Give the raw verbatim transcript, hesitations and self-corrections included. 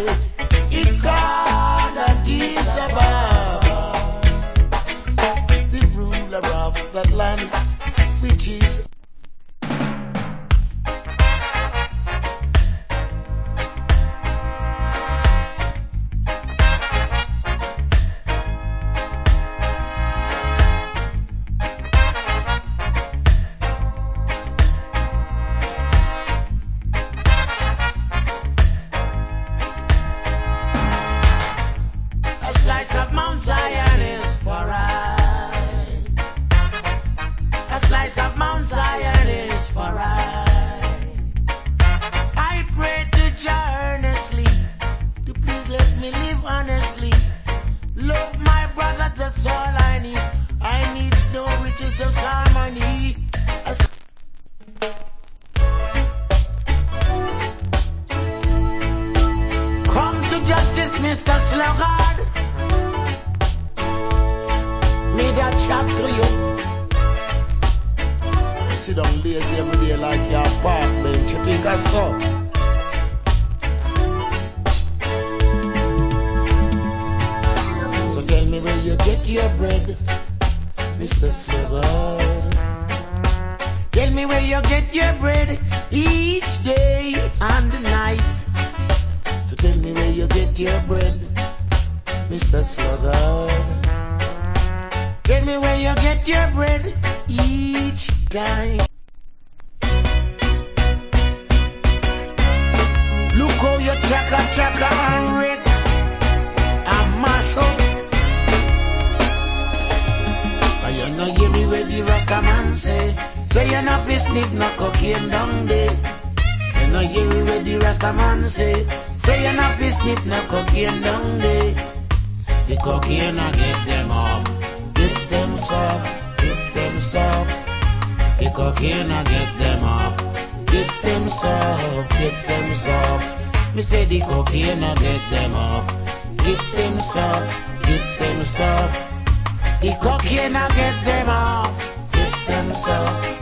It's called Addis Ababa, the ruler of that land, which is sit down lazy every day like your park bench. You think I saw? So tell me where you get your bread, Mister Southern. Tell me where you get your bread each day and the night. So tell me where you get your bread, Mister Southern. Tell me where you get your bread each time. Look how you chaka chaka and wreck and mash up. And you know hear me where the Rasta man say, say you not be snip no cocaine down there. You know hear me where the Rasta man say, say you not be snip no cocaine down there. The cocaine I get them off, get them soft, get them soft. The cocaine I get them off, get them soft, get them soft. Me say the cocaine I get them off, get them soft, get them soft. The cocaine I get them off, get them soft.